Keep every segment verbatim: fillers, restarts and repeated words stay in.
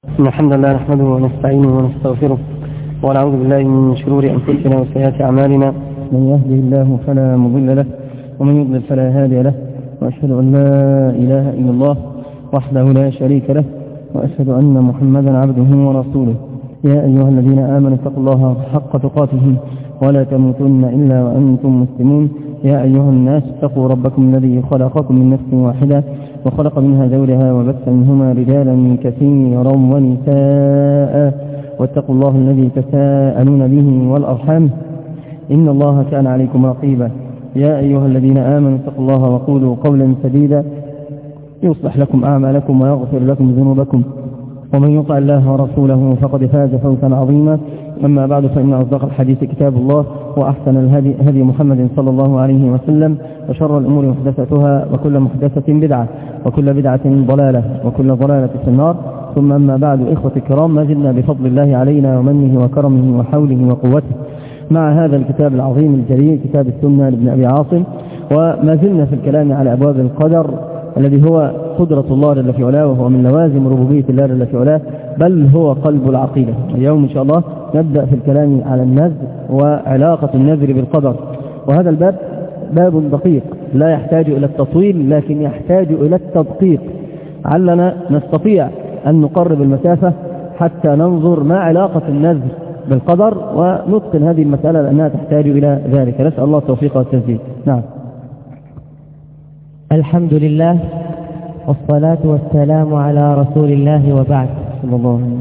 إن الحمد لله نحمده ونستعينه ونستغفره ونعوذ بالله من شرور أنفسنا وسيئات أعمالنا. من يهده الله فلا مضل له ومن يضلل فلا هادي له، وأشهد أن لا إله إلا الله وحده لا شريك له، وأشهد أن محمدا عبده ورسوله. يا أيها الذين آمنوا اتقوا الله حق تقاته ولا تموتن إلا وأنتم مسلمون. يا أيها الناس اتقوا ربكم الذي خلقكم من نفس واحدة وخلق منها زوجها وبث منهما رجالا كثيرا ونساء، واتقوا الله الذي تساءلون به والأرحام إن الله كان عليكم رقيبا. يا أيها الذين آمنوا اتقوا الله وقولوا قولا سديدا يصلح لكم أعمالكم ويغفر لكم ذنوبكم، ومن يطع الله ورسوله فقد فاز فوزا عظيما. أما بعد، فإن أصدق الحديث كتاب الله، وأحسن الهدي هدي محمد صلى الله عليه وسلم، وشر الأمور محدثتها، وكل محدثة بدعة، وكل بدعة ضلالة، وكل ضلالة في النار. ثم أما بعد، إخوة الكرام، ما زلنا بفضل الله علينا ومنه وكرمه وحوله وقوته مع هذا الكتاب العظيم الجليل، كتاب السنة لابن أبي عاصم، وما زلنا في الكلام على أبواب القدر الذي هو قدرة الله جل في علاه، وهو من لوازم ربوبية الله جل في علاه، بل هو قلب العقيدة. اليوم إن شاء الله نبدأ في الكلام على النذر وعلاقة النذر بالقدر، وهذا الباب باب دقيق لا يحتاج إلى التطويل، لكن يحتاج إلى التدقيق، علنا نستطيع أن نقرب المسافة حتى ننظر ما علاقة النذر بالقدر ونتقن هذه المسألة، لأنها تحتاج إلى ذلك. نسأل الله التوفيق والتسديد. نعم. الحمد لله والصلاة والسلام على رسول الله، وبعد. صلى الله عليه وسلم.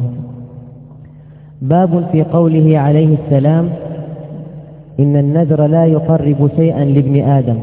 باب في قوله عليه السلام: إن النذر لا يقرب شيئا لابن آدم.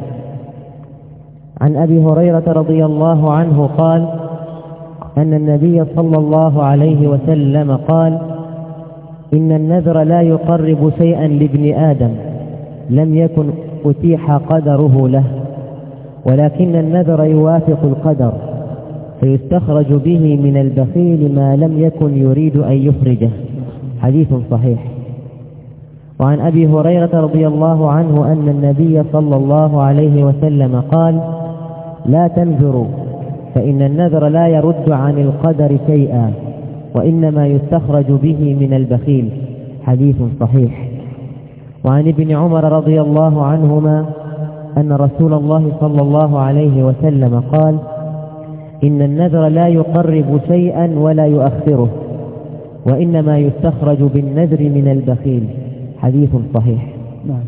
عن أبي هريرة رضي الله عنه قال أن النبي صلى الله عليه وسلم قال: إن النذر لا يقرب شيئا لابن آدم لم يكن أتيح قدره له، ولكن النذر يوافق القدر، فيستخرج به من البخيل ما لم يكن يريد أن يخرجه. حديث صحيح. وعن أبي هريرة رضي الله عنه أن النبي صلى الله عليه وسلم قال: لا تنذروا، فإن النذر لا يرد عن القدر شيئا، وإنما يستخرج به من البخيل. حديث صحيح. وعن ابن عمر رضي الله عنهما أن رسول الله صلى الله عليه وسلم قال: إن النذر لا يقرب شيئا ولا يؤخره، وإنما يستخرج بالنذر من البخيل. حديث صحيح. نعم.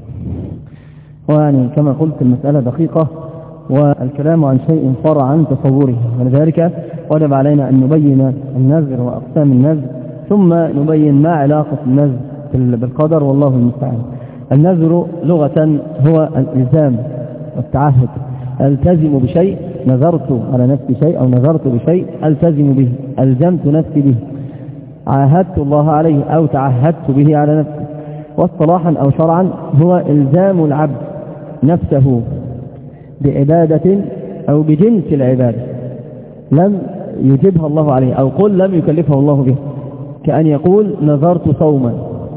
ويعني كما قلت المسألة دقيقة، والكلام عن شيء فرع عن تصوره، ولذلك وجب علينا أن نبين النذر وأقسام النذر، ثم نبين ما علاقة النذر بالقدر، والله المستعان. النذر لغة هو الإلزام والتعهد. التزم بشيء، نذرت على نفسي شيء أو نذرت بشيء التزم به، ألزمت نفسي به، عاهدت الله عليه أو تعهدت به على نفسي. واصطلاحا أو شرعا هو إلزام العبد نفسه بعبادة أو بجنس العبادة لم يجبها الله عليه، أو قل لم يكلفه الله به، كأن يقول نذرت صوما،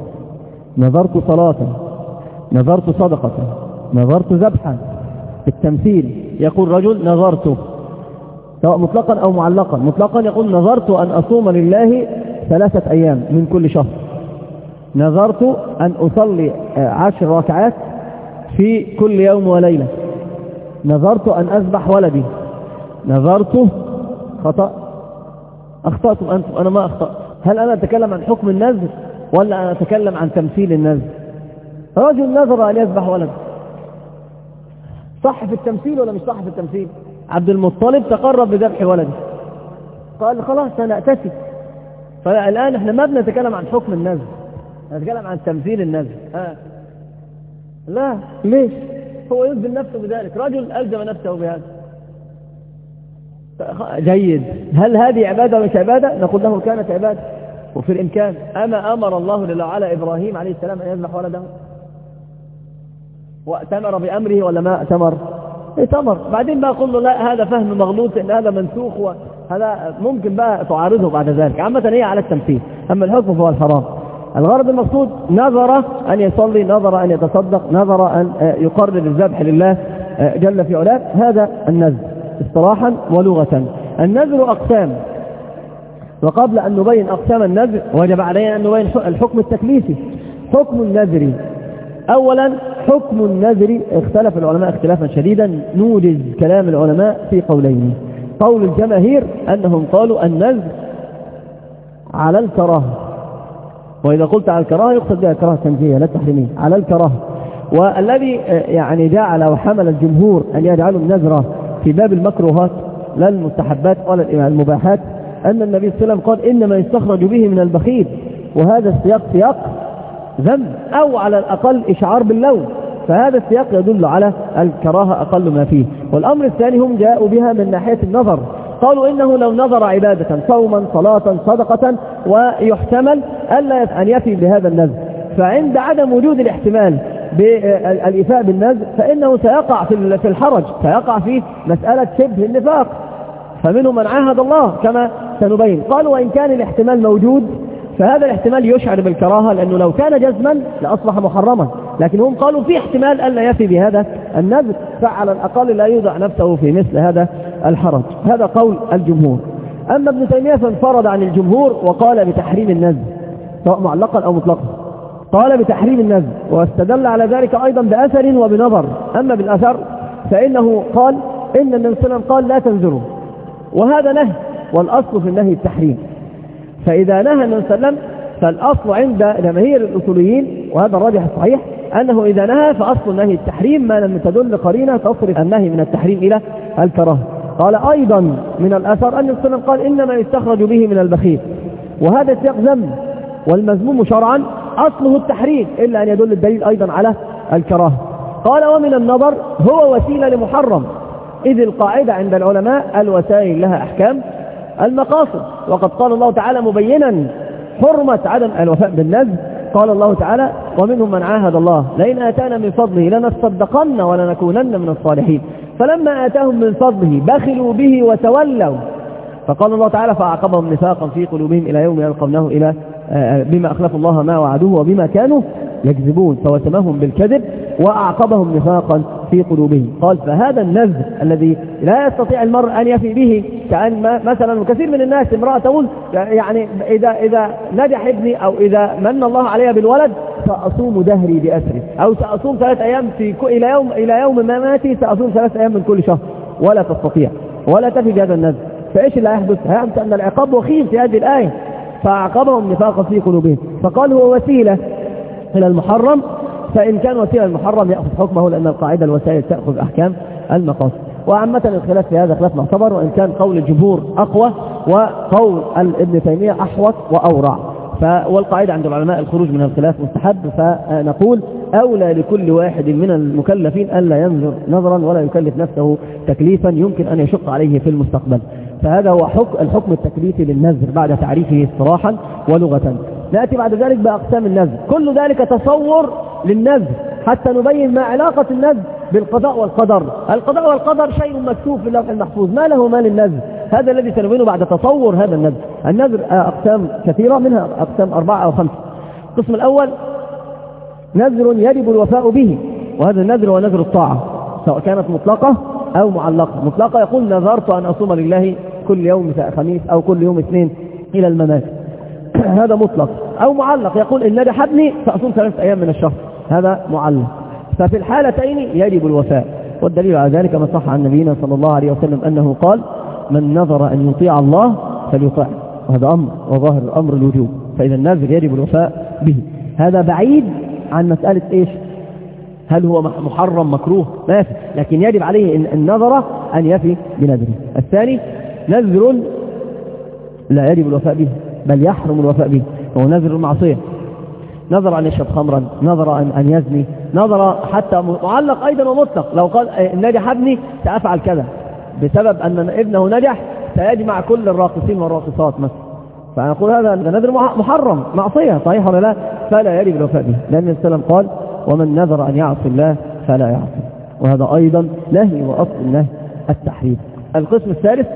نذرت صلاة، نذرت صدقة، نذرت ذبحا. بالتمثيل يقول رجل نذرت، سواء مطلقا أو معلقا. مطلقا يقول نذرت أن أصوم لله ثلاثة أيام من كل شهر، نذرت أن أصلي عشر ركعات في كل يوم وليلة، نذرت أن أذبح ولدي، نذرت خطأ. أخطأتم أنتم، أنا ما أخطأت. هل أنا أتكلم عن حكم النذر ولا أنا أتكلم عن تمثيل النذر؟ رجل نذر أن يذبح ولده، صح في التمثيل ولا مش صح في التمثيل؟ عبد المطلب تقرب بذبح ولده، قال خلاص أنا أتسي. فالآن احنا ما بنتكلم عن حكم النذر، نتكلم عن تمثيل النذر. آه. لا، ليش؟ هو يلزم نفسه بذلك، رجل ألزم نفسه بهذا. جيد. هل هذه عبادة ومش عبادة؟ نقول له كانت عبادة وفي الإمكان. أما أمر الله جل وعلا إبراهيم عليه السلام أن يذبح ولده وأتمر بأمره ولا ما أتمر؟ اتمر. بعدين بقى قل له لا، هذا فهم مغلوط، إن هذا منسوخ، وهذا ممكن بقى تعارضه بعد ذلك. عامة هي على التمثيل، أما الحكم فهو الحرام. الغرض المقصود نظر أن يصلي، نظر أن يتصدق، نظر أن يقرب الذبح لله جل في علاه، هذا النذر اصطلاحا ولغة. النذر أقسام. وقبل أن نبين أقسام النذر وجب علينا أن نبين الحكم التكليفي. حكم النذر، أولا حكم النذر اختلف العلماء اختلافا شديدا، نوجز كلام العلماء في قولين. قول الجماهير أنهم قالوا النذر على الكراهة، وإذا قلت على الكراهة يقصد بها الكراهة التنزيهية لا التحريمية، على الكراهة. والذي يعني جعل وحمل الجمهور أن يجعلوا النذر في باب المكروهات لا المستحبات ولا المباحات أن النبي صلى الله عليه وسلم قال إنما يستخرج به من البخيل، وهذا السياق سياق ذم أو على الأقل إشعار باللون، فهذا السياق يدل على الكراهة أقل ما فيه. والأمر الثاني هم جاءوا بها من ناحية النظر، قالوا إنه لو نظر عبادة صوما صلاة صدقة ويحتمل ألا أن يفي بهذا النذر، فعند عدم وجود الاحتمال بالإفاء بالنذر فإنه سيقع في الحرج، سيقع في مسألة شبه النفاق، فمنهم من عاهد الله كما سنبين. قالوا وإن كان الاحتمال موجود فهذا الاحتمال يشعر بالكراهة، لأنه لو كان جزما لأصبح محرما، لكن هم قالوا في احتمال ألا يفي بهذا النذر، فعلى الأقل لا يوضع نفسه في مثل هذا الحرج. هذا قول الجمهور. أما ابن تيمية فانفرد عن الجمهور وقال بتحريم النذر سواء معلقا أو مطلقا، قال بتحريم النذر، واستدل على ذلك أيضا بأثر وبنظر. أما بالأثر فإنه قال إن النبي صلى الله عليه وسلم قال لا تنذروا، وهذا نهي، والأصل في النهي التحريم. فإذا نهى النبي صلى الله عليه وسلم فالأصل عند جماهير الأصوليين، وهذا الراجح الصحيح، أنه إذا نهى فأصل النهي التحريم ما لم تدل قرينة تصرف النهي من التحريم إلى الكراهة. قال أيضا من الأثر أن النبي صلى الله عليه وسلم قال إنما يستخرج به من البخيل، وهذا سياق ذم، والمذموم شرعا أصله التحريم إلا أن يدل الدليل أيضا على الكراهة. قال ومن النظر هو وسيلة لمحرم، إذ القاعدة عند العلماء الوسائل لها أحكام المقاصد، وقد قال الله تعالى مبينا حرمة عدم الوفاء بالنذر، قال الله تعالى ومنهم من عاهد الله لئن آتانا من فضله لنصدقن ولنكونن من الصالحين، فلما آتاهم من فضله بخلوا به وتولوا، فقال الله تعالى فأعقبهم نفاقا في قلوبهم إلى يوم يلقونه إلى بما أخلفوا الله ما وعدوه وبما كانوا يكذبون، فوسمهم بالكذب وأعقبهم نفاقا في قلوبهم. قال فهذا النذر الذي لا يستطيع المرء أن يفي به، كأن مثلا كثير من الناس امرأة تقول يعني إذا إذا نجح ابني أو إذا من الله عليها بالولد سأصوم دهري بأسره، أو سأصوم ثلاث أيام في إلى يوم إلى يوم ما ماتي سأصوم ثلاث أيام من كل شهر، ولا تستطيع ولا تفي بهذا النذر. فإيش اللي هيحدث؟ هيحدث أن العقاب وخيم في هذه الآية، فأعقبهم نفاقا في قلوبهم. فقال هو وسيلة إلى المحرم، فإن كان وسيلة المحرم يأخذ حكمه، لأن القاعدة الوسائل تأخذ أحكام المقاصد. وعامة الخلاف في هذا خلاف معتبر، وإن كان قول الجمهور أقوى وقول ابن تيمية أحوط وأورع، والقاعدة عند العلماء الخروج من الخلاف مستحب، فنقول أولى لكل واحد من المكلفين ألا ينذر نظرا ولا يكلف نفسه تكليفا يمكن أن يشق عليه في المستقبل. فهذا هو حكم الحكم التكليفي للنذر بعد تعريفه اصطلاحا ولغة. نأتي بعد ذلك بأقسام النذر، كل ذلك تصور للنذر حتى نبين ما علاقة النذر بالقضاء والقدر. القضاء والقدر شيء مكتوب في اللوح المحفوظ، ما له ما للنذر، هذا الذي سنبينه بعد تصور هذا النذر. النذر أقسام كثيرة، منها أقسام أربعة أو خمسة. القسم الأول نذر يجب الوفاء به، وهذا النذر هو نذر الطاعة، سواء كانت مطلقة أو معلقة. مطلقة يقول نذرت أن أصوم لله كل يوم خميس أو كل يوم اثنين إلى الممات، هذا مطلق. أو معلق يقول إن نجح ابني فأصوم ثلاثة أيام من الشهر، هذا معلق. ففي الحالتين يجب الوفاء، والدليل على ذلك ما صح عن نبينا صلى الله عليه وسلم أنه قال من نذر أن يطيع الله فليطاع، وهذا أمر وظاهر الأمر الوجوب، فإذا النذر يجب الوفاء به. هذا بعيد عن مسألة إيش هل هو محرم مكروه ما يفي، لكن يجب عليه إن النذر أن يفي بنذره. الثاني نذر لا يجب الوفاء به بل يحرم الوفاء به، وهو نذر المعصية، نذر أن يشرب خمرا، نذر أن, أن يزني، نذر حتى معلق أيضا ومطلق، لو قال نجح ابني سأفعل كذا بسبب أن ابنه نجح سيجمع كل الراقصين والراقصات مثلا، فنقول هذا نذر محرم معصية، صحيح ولا لا؟ فلا يجب الوفاء به، لأن السلام قال ومن نذر أن يعصي الله فلا يعصي، وهذا أيضا نهي وأصل النهي التحريم. القسم الثالث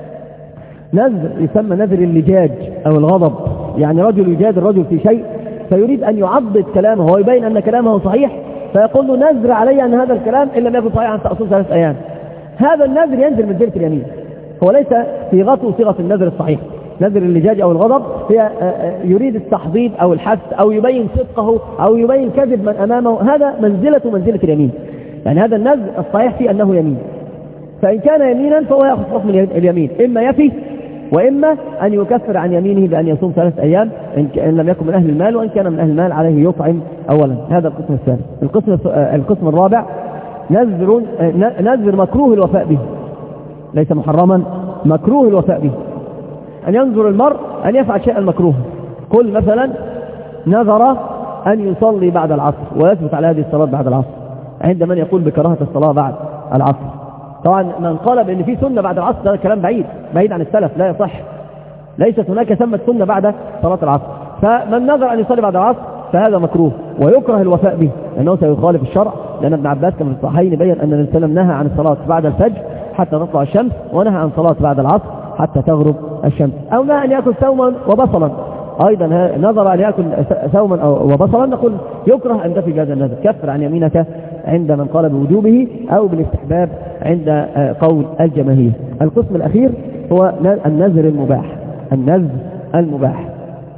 نذر يسمى نذر اللجاج أو الغضب، يعني رجل يجادل رجل في شيء فيريد أن يعضد كلامه ويبين أن كلامه صحيح، فيقول له نذر علي أن هذا الكلام إن لم يكن صحيحا أن تأصل ثلاث أيام. هذا النذر ينزل من ذلك اليمين، هو ليس صيغته صيغة النذر الصحيح، نذر اللجاج أو الغضب هي يريد التحضيض أو الحث أو يبين صدقه أو يبين كذب من أمامه، هذا منزلة منزلة اليمين. يعني هذا النذر الصحيح فيه أنه يمين، فإن كان يمينا فهو يأخذ حكم اليمين، إما يفي وإما أن يكفر عن يمينه بأن يصوم ثلاث أيام إن لم يكن من أهل المال، وإن كان من أهل المال عليه يطعم أولا. هذا القسم الثالث. القسم القسم الرابع نذر نذر مكروه الوفاء به، ليس محرما، مكروه الوفاء به. أن ينظر المرء أن يفعل شيئا مكروه، قل مثلا نذر أن يصلي بعد العصر ويثبت على هذه الصلاة بعد العصر، عند من يقول بكراهة الصلاة بعد العصر. طبعا من قال بأن في سنة بعد العصر هذا كلام بعيد بعيد عن السلف، لا يصح، ليست هناك ثمة سنة بعد صلاة العصر. فمن نذر أن يصلي بعد العصر فهذا مكروه ويكره الوفاء به لأنه سيخالف الشرع، لأن ابن عباس كما في الصحيحين بين أن النبي صلى الله عليه وسلم نهى عن الصلاة بعد الفجر حتى تطلع الشمس، ونهى عن صلاة بعد العصر حتى تغرب الشمس. أو نهى أن يأكل ثوما وبصلا، أيضا نظر أن يأكل ثوما وبصلا، نقول يكره أن تفي بهذا النذر، كفر عن يمينك عند من قال بوجوبه أو بالاستحباب عند قول الجماهير. القسم الأخير هو النذر المباح. النذر المباح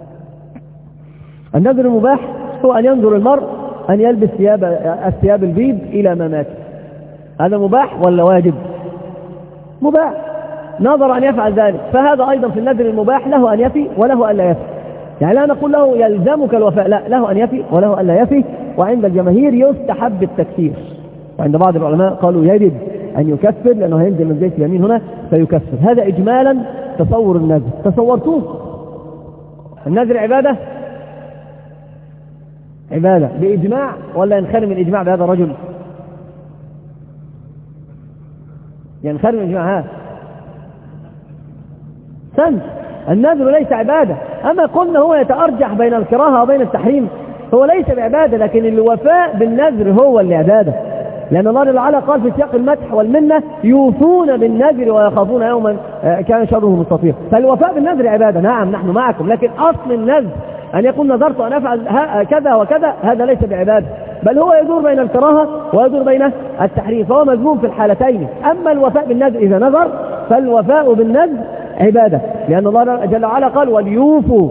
النذر المباح هو أن ينظر المرء أن يلبس ثياب الثياب البيض إلى ما مات. هذا مباح ولا واجب؟ مباح، نظر أن يفعل ذلك، فهذا أيضا في النذر المباح له أن يفي وله أن لا يفي. يعني لا نقول له يلزمك الوفاء، لا، له أن يفي وله أن لا يفي. وعند الجماهير يستحب التكفير، وعند بعض العلماء قالوا يجب أن يكفر لأنه هينزل من زيت اليمين هنا فيكفر. هذا إجمالا تصور النذر. تصورتوه النذر عبادة عبادة بإجماع ولا ينخرم الإجماع بهذا الرجل؟ ينخرم الإجماع. ها سنت النذر ليس عبادة. أما قلنا هو يتأرجح بين الكراهة وبين التحريم، هو ليس بعبادة، لكن الوفاء بالنذر هو اللي عبادة، لأن الله تعالى قال في سياق المدح والمنة يوفون بالنذر ويخافون يوما كان شره مستطير. فالوفاء بالنذر عبادة، نعم نحن معكم، لكن أصل النذر أن يقول نذرت أن أفعل كذا وكذا، هذا ليس بعبادة، بل هو يدور بين الكراهة ويدور بين التحريم، فهو مذموم في الحالتين. أما الوفاء بالنذر إذا نذر فالوفاء بالنذر عبادة، لأن الله جل وعلا قال وليوفوا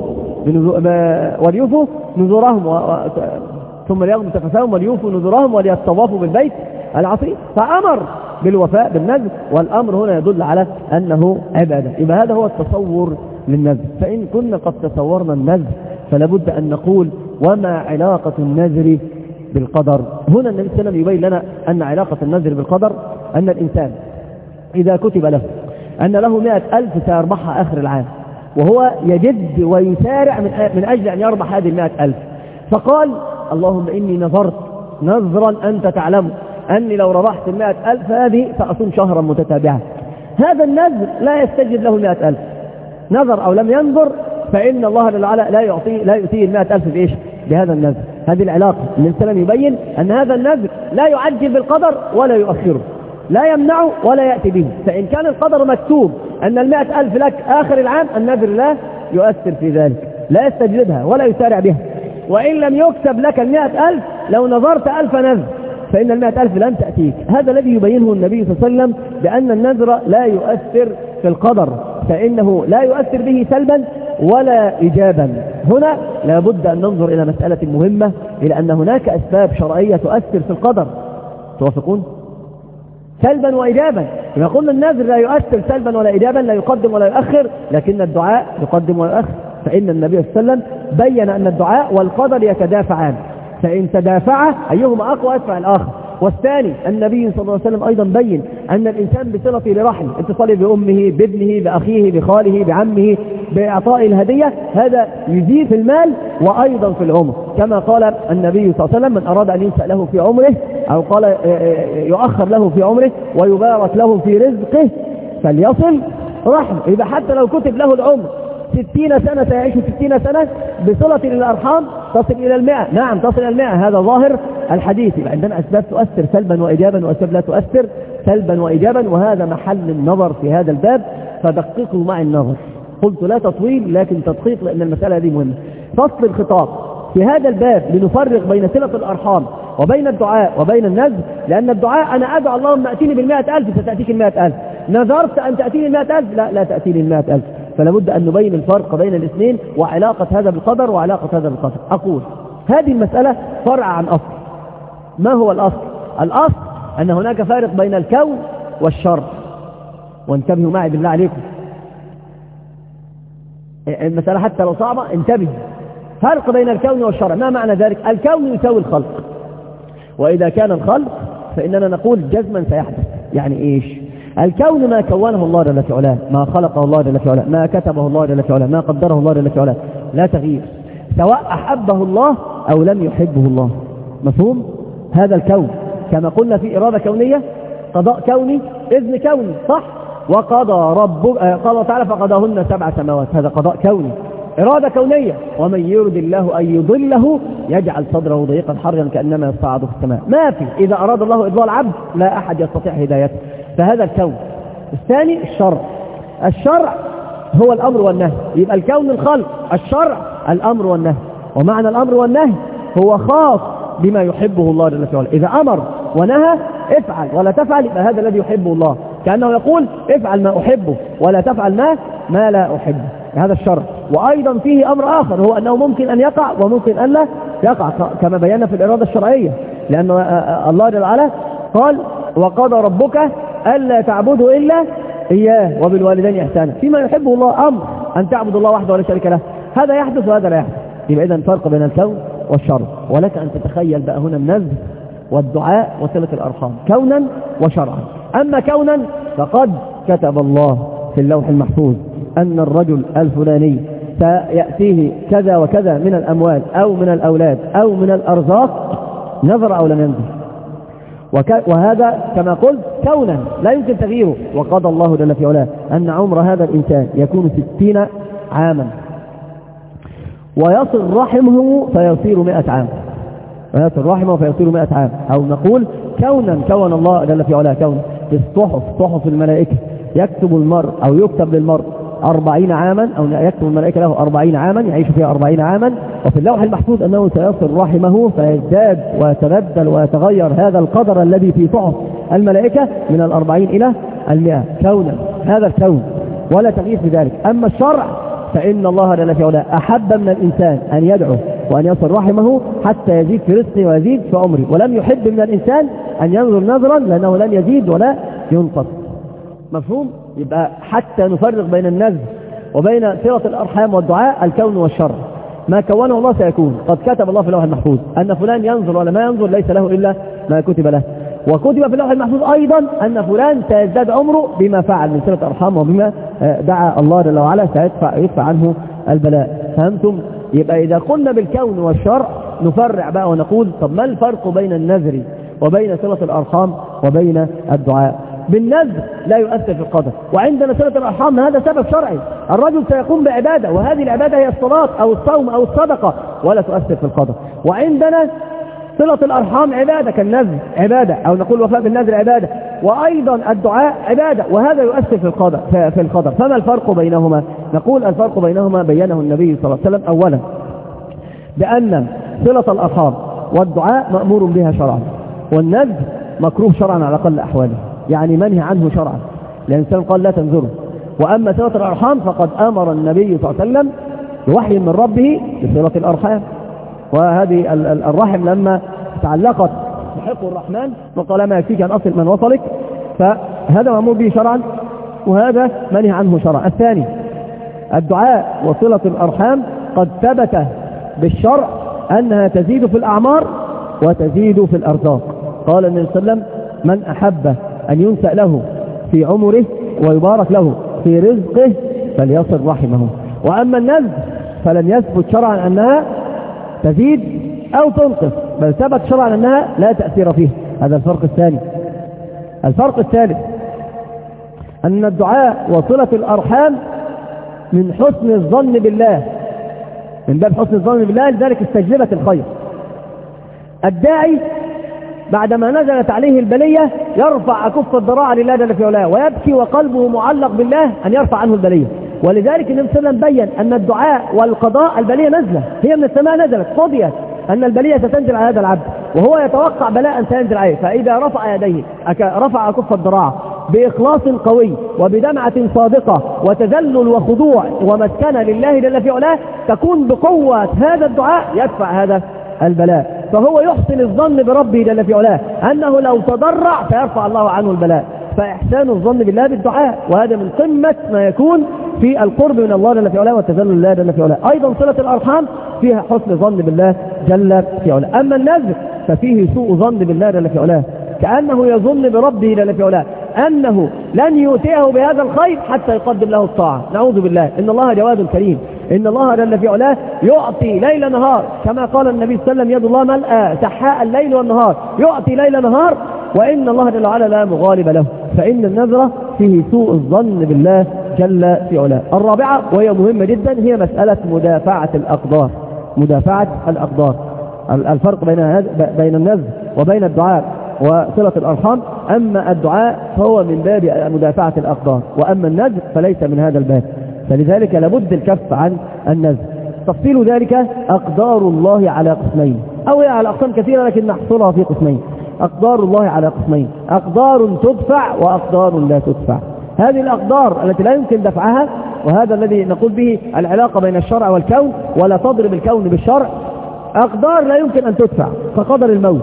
وليوفوا نذورهم و... ثم ليغضوا تفثهم وليوفوا نذورهم وليطوفوا بالبيت العتيق، فأمر بالوفاء بالنذر، والأمر هنا يدل على أنه عبادة. يبقى هذا هو التصور للنذر. فإن كنا قد تصورنا النذر فلابد أن نقول وما علاقة النذر بالقدر؟ هنا النبي صلى الله عليه وسلم يبين لنا أن علاقة النذر بالقدر أن الإنسان إذا كتب له أن له مئة ألف سيربحها آخر العام، وهو يجد ويسارع من أجل أن يربح هذه المئة ألف، فقال اللهم إني نذرت نذرا أنت تعلم أني لو ربحت المئة ألف هذه فأصوم شهرا متتابعا. هذا النذر لا يستجد له المئة ألف، نذر أو لم ينذر فإن الله لا يعطيه لا يؤتيه المئة ألف بإيش؟ بهذا النذر. هذه العلاقة. النبي صلى الله عليه وسلم يبين أن هذا النذر لا يعجل بالقدر ولا يؤخره، لا يمنعه ولا يأتي به. فإن كان القدر مكتوب أن المئة ألف لك آخر العام، النذر لا يؤثر في ذلك، لا يستجلبها ولا يسارع بها. وإن لم يكتب لك المئة ألف، لو نظرت ألف نذر فإن المئة ألف لن تأتيك. هذا الذي يبينه النبي صلى الله عليه وسلم بأن النذر لا يؤثر في القدر، فإنه لا يؤثر به سلبا ولا إيجابا. هنا لابد أن ننظر إلى مسألة مهمة، إلى أن هناك أسباب شرعية تؤثر في القدر. توافقون؟ سلبا وإيجابا. إذا قلنا النذر لا يؤثر سلبا ولا إيجابا، لا يقدم ولا يؤخر، لكن الدعاء يقدم ويؤخر. فإن النبي صلى الله عليه وسلم بين أن الدعاء والقدر يتدافعان، فإن تدافع أيهما أقوى أدفع الآخر. والثاني النبي صلى الله عليه وسلم أيضا بين أن الإنسان بصلته لرحمه، اتصاله بأمه بابنه بأخيه بخاله بعمه بإعطاء الهدية، هذا يزيد في المال وأيضا في العمر، كما قال النبي صلى الله عليه وسلم من أراد أن ينسأ له في عمره، أو قال يؤخر له في عمره ويبارك له في رزقه فليصل رحمه. إذا حتى لو كتب له العمر ستين سنة سيعيش ستين سنة بصلة للأرحام تصل إلى المئة. نعم تصل إلى المئة، هذا ظاهر الحديث. يبقى عندنا أسباب تؤثر سلبا وإيجابا وأسباب لا تؤثر سلبا وإيجابا، وهذا محل النظر في هذا الباب، فدققوا مع النظر. قلت لا تطويل لكن تدقيق، لأن المسألة دي مهمة. فصل الخطاب في هذا الباب لنفرق بين صلة الأرحام وبين الدعاء وبين النذر، لأن الدعاء أنا أدعو اللهم أتيني بالمئة ألف ستأتيك المئة ألف، نذرت أن تأتيني المئة ألف لا لا تأتيني المئة ألف. فلا بد أن نبين الفرق بين الاثنين وعلاقة هذا بالقدر وعلاقة هذا بالقدر. أقول هذه المسألة فرع عن أصل. ما هو الأصل؟ الأصل أن هناك فارق بين الكون والشرع. وانتبهوا معي بالله عليكم، المسألة حتى لو صعبة انتبهوا. فرق بين الكون والشرع، ما معنى ذلك؟ الكون يساوي الخلق، وإذا كان الخلق فإننا نقول جزما سيحدث. يعني إيش؟ الكون ما كونه الله جل في علاه، ما خلقه الله جل في علاه، ما كتبه الله جل في علاه، ما قدره الله جل في علاه، لا تغيير، سواء أحبه الله أو لم يحبه الله. مفهوم؟ هذا الكون كما قلنا في إرادة كونية، قضاء كوني، إذن كوني، صح؟ وقضى ربك قال تعالى فقضاهن سبع سماوات، هذا قضاء كوني، إرادة كونية. ومن يرد الله أن يضله يجعل صدره ضيقا حرجا كأنما يصعد في السماء. ما في، إذا أراد الله إضلال العبد لا أحد يستطيع هدايته. فهذا الكون. الثاني الشرع. الشرع هو الأمر والنهي، يبقى الكون الخلق، الشرع الأمر والنهي. ومعنى الأمر والنهي هو خاص بما يحبه الله جل وعلا. إذا أمر ونهى افعل ولا تفعل يبقى هذا الذي يحبه الله، كأنه يقول افعل ما أحبه ولا تفعل ما ما لا أحبه. هذا الشرع. وأيضا فيه أمر آخر، هو أنه ممكن أن يقع وممكن أن لا يقع، كما بينا في الإرادة الشرعية، لأن الله جل وعلا قال وقضى ربك ألا تعبدوا إلا إياه وبالوالدين إحسانا. فيما يحبه الله أمر أن تعبدوا الله وحده ولا شريك له، هذا يحدث وهذا لا يحدث. يبقى إذن فرق بين الكون والشرع. ولك أن تتخيل بقى هنا النذر والدعاء وصلة الأرحام كونا وشرعا. أما كونا فقد كتب الله في اللوح المحفوظ أن الرجل الفلاني سيأتيه كذا وكذا من الأموال أو من الأولاد أو من الأرزاق، نذر أو لم ينذر. وهذا كما قلت كونا لا يمكن تغييره. وقضى الله جل في علاه أن عمر هذا الإنسان يكون ستين عاما، ويصل رحمه فيصير مئة عام، ويصل رحمه فيصير مئة عام. أو نقول كونا كون الله جل في علاه كون في الصحف، صحف الملائكة، يكتب المرء أو يكتب للمرء أربعين عاما، أو يكتب الملائكة له أربعين عاما يعيش فيها أربعين عاما. وفي اللوح المحفوظ أنه سيصل رحمه فيزداد ويتبدل ويتغير هذا القدر الذي في صحف الملائكة من الأربعين إلى المئة كونا. هذا الكون ولا تغيير في ذلك. أما الشرع فإن الله جل في علاه أحب من الإنسان أن يدعو وأن يصل رحمه حتى يزيد في رزقه ويزيد في عمره، ولم يحب من الإنسان أن ينظر نظرا لأنه لن يزيد ولا ينقص. مفهوم؟ يبقى حتى نفرق بين النذر وبين صلة الأرحام والدعاء الكون والشرع. ما كونه الله سيكون، قد كتب الله في اللوح المحفوظ أن فلان ينظر ولا ما ينظر ليس له إلا ما كتب له. وكتب في اللوح المحفوظ أيضا أن فلان سيزداد عمره بما فعل من صلة أرحام وبما دعا الله جل وعلا سيدفع يدفع عنه البلاء. فهمتم؟ يبقى إذا قلنا بالكون والشرع نفرع بقى ونقول طب ما الفرق بين النذر وبين صلة الأرحام وبين الدعاء؟ بالنذر لا يؤثر في القدر، وعندنا صلة الأرحام هذا سبب شرعي، الرجل سيقوم بعبادة وهذه العبادة هي الصلاة أو الصوم أو الصدقة ولا تؤثر في القدر. وعندنا صلة الأرحام عبادة كالنذر عبادة، أو نقول وفاء بالنذر عبادة، وأيضا الدعاء عبادة وهذا يؤثر في القدر في القدر. فما الفرق بينهما؟ نقول الفرق بينهما بينه النبي صلى الله عليه وسلم أولا بأن صلة الأرحام والدعاء مأمور بها شرعا، والنذر مكروه شرعا على أقل أحواله، يعني منهي عنه شرعا، لأن الإنسان قال لا تنذره. وأما صلة الأرحام فقد أمر النبي صلى الله عليه وسلم بوحي من ربه بصلة الأرحام. وهذه الرحم لما تعلقت بحق الرحمن وقال ما يكفيك أن أصل من وصلك، فهذا مأمور به شرعا وهذا منهي عنه شرعا. الثاني الدعاء وصلة الأرحام قد ثبت بالشرع أنها تزيد في الأعمار وتزيد في الأرزاق. قال النبي صلى الله عليه وسلم من أحب أن ينسأ له في عمره ويبارك له في رزقه فليصل رحمه. وأما النذر فلم يثبت شرعا أنها تزيد أو تنقص، بل ثبت شرعا أنها لا تأثير فيه. هذا الفرق الثاني. الفرق الثالث أن الدعاء وصلة الأرحام من حسن الظن بالله، من باب حسن الظن بالله، لذلك استجلبت الخير. الداعي بعدما نزلت عليه البلية يرفع أكف الضراعة لله جل في علاه ويبكي وقلبه معلق بالله أن يرفع عنه البلية. ولذلك النبي صلى الله عليه وسلم بين أن الدعاء والقضاء البلية نزلة، هي من السماء نزلت، قضيت أن البلية ستنزل على هذا العبد وهو يتوقع بلاء سينزل عليه، فإذا رفع يديه رفع أكف الضراعة بإخلاص قوي وبدمعة صادقة وتذلل وخضوع ومسكنة لله جل في علاه، تكون بقوة هذا الدعاء يدفع هذا البلاء. فهو يحسن الظن بربه جل في علاه أنه لو تضرع سيرفع الله عنه البلاء، فإحسان الظن بالله بالدعاء، وهذا من قمة ما يكون في القرب من الله جل في علاه والتذلل لله جل في علاه. أيضا صلة الأرحام فيها حسن ظن بالله جل في علاه. أما النذر ففيه سوء ظن بالله جل في علاه، كأنه يظن بربه جل في علاه أنه لن يؤتيه بهذا الخير حتى يقدم له الطاعة. نعوذ بالله، إن الله جواد كريم، إن الله جل في علاه يعطي ليل نهار، كما قال النبي صلى الله عليه وسلم: يد الله ملأى سحاء الليل والنهار، يعطي ليل نهار، وإن الله جل وعلا لا مغالب له. فإن النذر فيه سوء الظن بالله جل في علاه. الرابعة وهي مهمة جدا هي مسألة مدافعة الأقدار. مدافعة الأقدار، الفرق بين بين النذر وبين الدعاء وصلة الأرحام. أما الدعاء فهو من باب مدافعة الأقدار، وأما النذر فليس من هذا الباب، فلذلك لابد الكف عن النذر. تفصيل ذلك: أقدار الله على قسمين، أو هي على أقسام كثيرة لكن نحصرها في قسمين. أقدار الله على قسمين: أقدار تدفع وأقدار لا تدفع. هذه الأقدار التي لا يمكن دفعها، وهذا الذي نقول به العلاقة بين الشرع والكون، ولا تضرب الكون بالشرع. أقدار لا يمكن أن تدفع كقدر الموت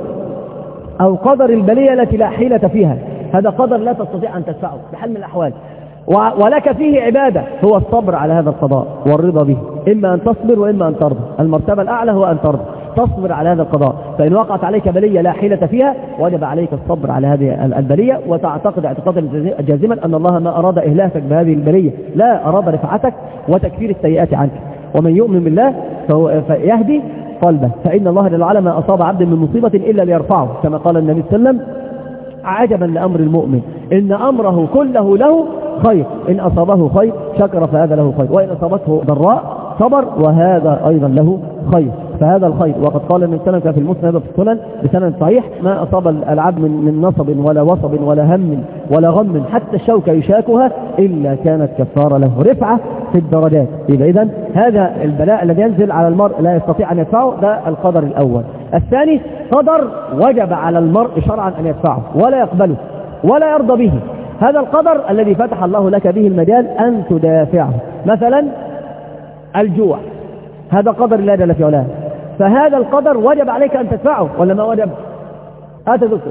أو قدر البلية التي لا حيلة فيها، هذا قدر لا تستطيع أن تدفعه بحال من الأحوال، ولك فيه عبادة هو الصبر على هذا القضاء والرضا به، إما أن تصبر وإما أن ترضى. المرتبة الأعلى هو أن ترضى، تصبر على هذا القضاء. فإن وقعت عليك بلية لا حيلة فيها وجب عليك الصبر على هذه البلية، وتعتقد اعتقادا جازما أن الله ما أراد إهلاكك بهذه البلية، لا أراد رفعتك وتكفير السيئات عنك. ومن يؤمن بالله فهو فيهدي قلبه، فإن الله جل وعلا ما أصاب عبد من مصيبة إلا ليرفعه، كما قال النبي صلى الله عليه وسلم: عجبا لأمر المؤمن إن أمره كله له خير، إن أصابه خير شكر فهذا له خير، وإن أصابته ضراء صبر وهذا أيضا له خير، فهذا الخير. وقد قال النبي صلى الله عليه وسلم في المسند في السنن بسند صحيح: ما أصاب العبد من نصب ولا وصب ولا هم ولا غم حتى الشوكة يشاكها إلا كانت كفارة له، رفعة في الدرجات. يبقى إذن هذا البلاء الذي ينزل على المرء لا يستطيع أن يدفعه، ده القدر الأول. الثاني قدر وجب على المرء شرعا أن يدفعه ولا يقبله ولا يرضى به، هذا القدر الذي فتح الله لك به المجال أن تدافعه. مثلا الجوع، هذا قدر الله جل في علاه، فهذا القدر وجب عليك أن تدفعه ولا ما وجب؟ هذا ذكر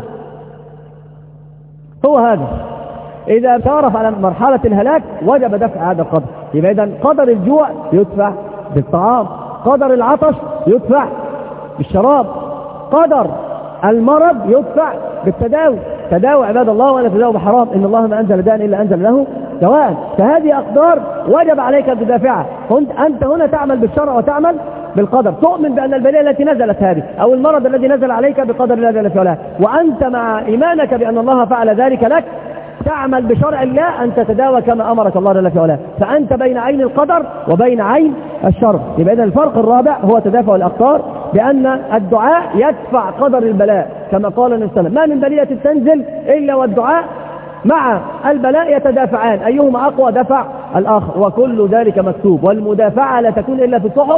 هو هذا، إذا تعرف على مرحلة الهلاك وجب دفع هذا القدر. يبقى إذن قدر الجوع يدفع بالطعام، قدر العطش يدفع بالشراب، قدر المرض يدفع بالتداوي. تداوي عباد الله ولا تداوي بحرام، إن الله ما أنزل داء إلا أنزل له دواء. فهذه أقدار وجب عليك أن تدافعها. أنت هنا تعمل بالشرع وتعمل بالقدر، تؤمن بأن البلية التي نزلت هذه أو المرض الذي نزل عليك بقدر الله جل في علاه، وأنت مع إيمانك بأن الله فعل ذلك لك تعمل بشرع الله أن تتداوى كما أمرك الله جل في علاه، فأنت بين عين القدر وبين عين الشر. يبقى إذن الفرق الرابع هو تدافع الأقدار، بأن الدعاء يدفع قدر البلاء، كما قال النبي صلى الله عليه وسلم: ما من بلية تنزل إلا والدعاء مع البلاء يتدافعان، أيهما أقوى دفع الآخر، وكل ذلك مكتوب. والمدافعة لا تكون إلا في صحف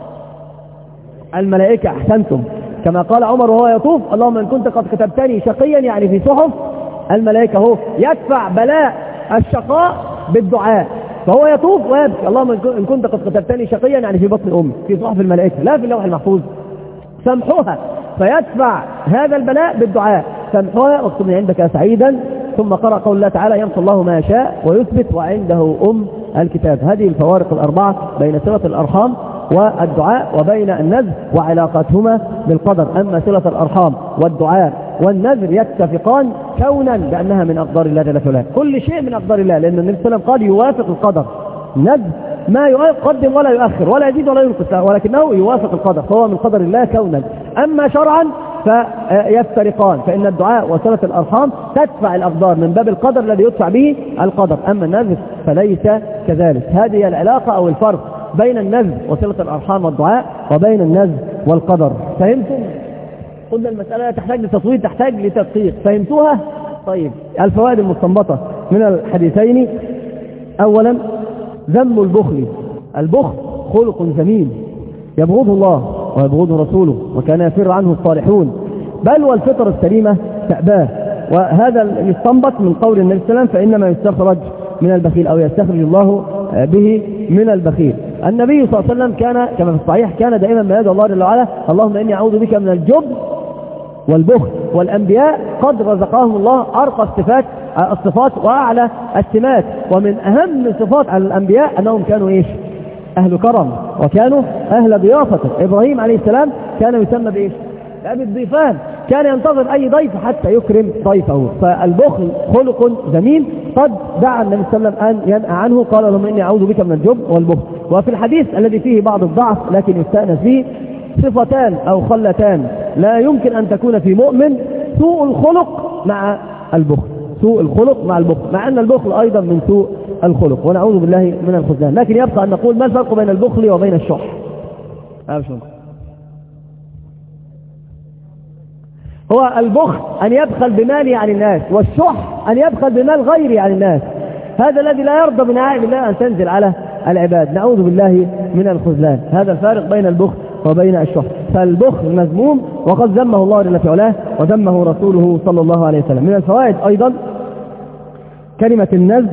الملائكة. أحسنتم، كما قال عمر وهو يطوف: اللهم إن كنت قد كتبتني شقيا، يعني في صحف الملائكة. هو يدفع بلاء الشقاء بالدعاء، فهو يطوف ويبكي: اللهم إن كنت قد كتبتني شقيا، يعني في بطن أمي، في صحف الملائكة لا في اللوح المحفوظ. سمحوها، فيدفع هذا البلاء بالدعاء: سمحوها واكتبني عندك سعيدا. ثم قرأ قول الله تعالى: يمحو الله ما يشاء ويثبت وعنده أم الكتاب. هذه الفوارق الأربعة بين صلة الأرحام والدعاء وبين النذر وعلاقتهما بالقدر. أما صلة الأرحام والدعاء والنذر يتفقان كونا بأنها من أقدار الله جل وعلا، كل شيء من أقدار الله، لأن النبي صلى الله عليه وسلم قال: يوافق القدر. النذر ما يقدم ولا يؤخر ولا يزيد ولا ينقص، ولكنه يوافق القدر، فهو من قدر الله كونا. أما شرعا فيفترقان، فإن الدعاء وصلة الأرحام تدفع الأقدار من باب القدر الذي يدفع به القدر، أما النذر فليس كذلك. هذه العلاقة أو الفرق بين النذر وصلة الأرحام والدعاء وبين النذر والقدر. فهمتم؟ قلنا المسألة تحتاج لتصويت، تحتاج لتدقيق. فهمتوها؟ طيب، الفوائد المستنبطة من الحديثين: أولا ذم البخل. البخل خلق ذميم يبغضه الله ويبغضه رسوله، وكان يفر عنه الصالحون، بل والفطر السليمة تأباه. وهذا يستنبط من قول النبي صلى الله عليه وسلم فإنما يستخرج من البخيل أو يستخرج الله به من البخيل. النبي صلى الله عليه وسلم كان كما في الصحيح كان دائما ما يدعو الله جل وعلا اللهم إني أعوذ بك من الجبن والبخل. والأنبياء قد رزقهم الله أرقى الصفات الصفات وأعلى السمات، ومن أهم صفات الأنبياء أنهم كانوا إيش؟ أهل كرم وكانوا أهل ضيافة. إبراهيم عليه السلام كان يسمى بإيش؟ أبي الضيفان، كان ينتظر أي ضيف حتى يكرم ضيفه. فالبخل خلق ذميم قد دعا النبي صلى الله عليه وسلم أن ينأى عنه، قال لهم إني أعوذ بك من الجبن والبخل. وفي الحديث الذي فيه بعض الضعف لكن يستأنس فيه صفتان أو خلتان لا يمكن أن تكون في مؤمن: سوء الخلق مع البخل، سوء الخلق مع البخل، مع أن البخل أيضا من سوء الخلق ونعوذ بالله من الخذلان. لكن يبقى أن نقول ما الفرق بين البخل وبين الشح؟ هو البخل أن يبخل بماله عن الناس، والشح أن يبخل بمال غيره عن الناس. هذا الذي لا يرضى بنعائم الله أن تنزل على العباد، نعوذ بالله من الخذلان. هذا الفارق بين البخل وبين الشح. فالبخل مذموم وقد ذمه الله جل في علاه وذمه رسوله صلى الله عليه وسلم. من الفوائد أيضا كلمة النذر،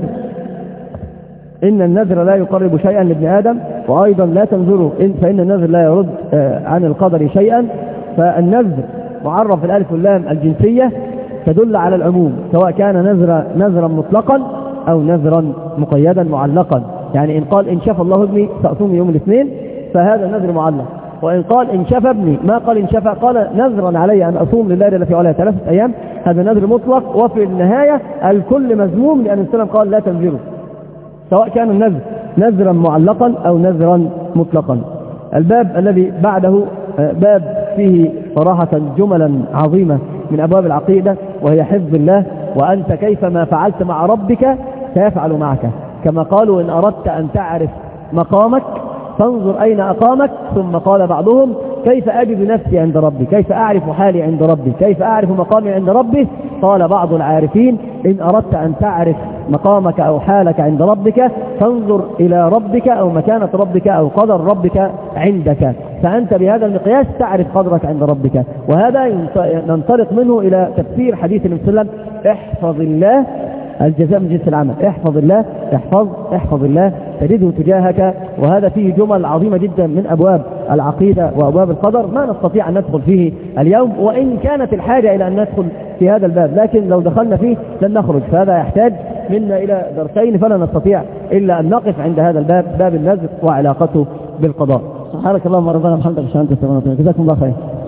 إن النذر لا يقرب شيئا لابن آدم، وأيضا لا تنذروا فإن النذر لا يرد عن القدر شيئا. فالنذر معرف بالالف واللام الجنسية تدل على العموم، سواء كان نذرا نذرا مطلقا أو نذرا مقيدا معلقا. يعني إن قال إن شفى الله ابني سأصوم يوم الاثنين فهذا نذر معلق، وإن قال إن شفى ابني ما قال إن شفى، قال نذرا علي أن أصوم لله جل في علاه ثلاثة أيام، هذا نذر مطلق. وفي النهاية الكل مذموم، لأن السلام قال لا تنذروا، سواء كان النذر نذرا معلقا أو نذرا مطلقا. الباب الذي بعده باب فيه صراحة جملا عظيمة من أبواب العقيدة، وهي حفظ الله. وأنت كيفما فعلت مع ربك سيفعل معك، كما قالوا إن أردت أن تعرف مقامك فانظر أين أقامك. ثم قال بعضهم كيف أجد نفسي عند ربي، كيف أعرف حالي عند ربي، كيف أعرف مقامي عند ربي. قال بعض العارفين إن أردت أن تعرف مقامك أو حالك عند ربك فانظر إلى ربك أو مكانة ربك أو قدر ربك عندك، فأنت بهذا المقياس تعرف قدرك عند ربك. وهذا ننطلق منه إلى تفسير حديث النبي صلى الله عليه وسلم: احفظ الله الجزاء من جنس العمل. احفظ الله، احفظ احفظ الله تجده تجاهك. وهذا فيه جمل عظيمة جدا من أبواب العقيدة وأبواب القدر ما نستطيع أن ندخل فيه اليوم، وإن كانت الحاجة إلى أن ندخل في هذا الباب، لكن لو دخلنا فيه لن نخرج، فهذا يحتاج منا إلى درسين، فلا نستطيع إلا أن نقف عند هذا الباب، باب النذر وعلاقته بالقضاء. سبحانك اللهم ربنا وبحمدك، أشهد أن لا إله إلا أنت، جزاكم الله خير.